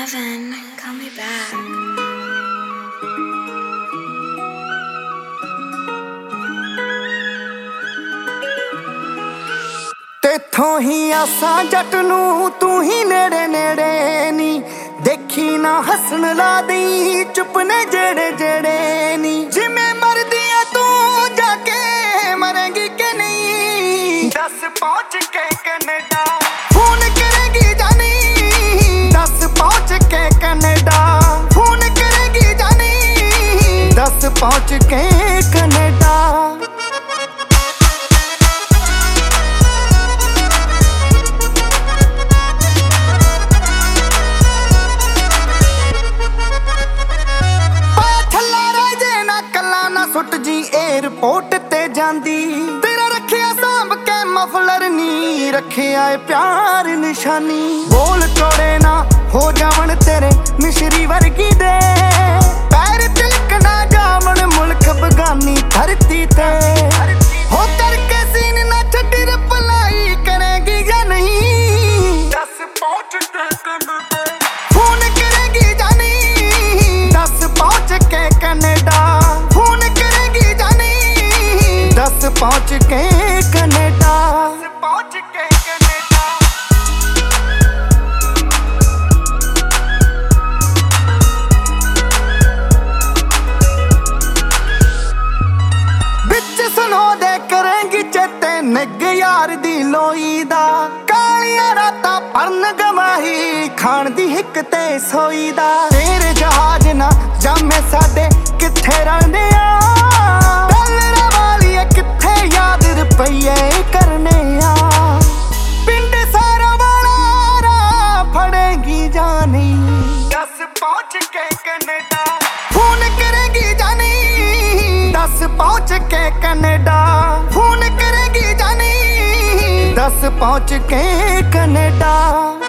Kevin, call me back. तेथों ही आसां जट नूं तू ही नेड़े नेड़े नी देखी ना हसन ला दी चुप ने जेड़े जेड़े नी जिमें मरदी है तू जाके मरेंगी के नहीं दस पहुंच के कनाडा फोन करेगी जानी दस पहुंच के कनाडा फोन करेगी जानी दस पहुंच के कनाडा सुट जी एयरपोर्ट ते जांदी तेरा रखिया सांभ के मफलर नी रखिया प्यार निशानी बोल टोड़े ना हो जावन तेरे मिश्री वर्गी दे पैर तिलक ना जावन मुल्क बगानी धरती ते हो करके सीन ना छड्डी रिप्लाई करेगी या नहीं दस पहुंच के कनाडा फोन करेगी जानी दस पहुंच के कनाडा दस पहुंच के कनाडा पहुंच के कनाडा बिच सुनो दे करेंगी चेते निग यार दी लोई दा कालियां रातां परन गवाही खान दी हिक ते सोई दा तेरे जहाज ना जामे साडे किथे रहिंदे आ पईए करने आ पिंड सारा वाला रा फड़ेगी जानी दस पहुंच के कनाडा फोन करेगी जानी दस पहुंच के कनाडा फोन करेगी जानी दस पहुंच के कनाडा।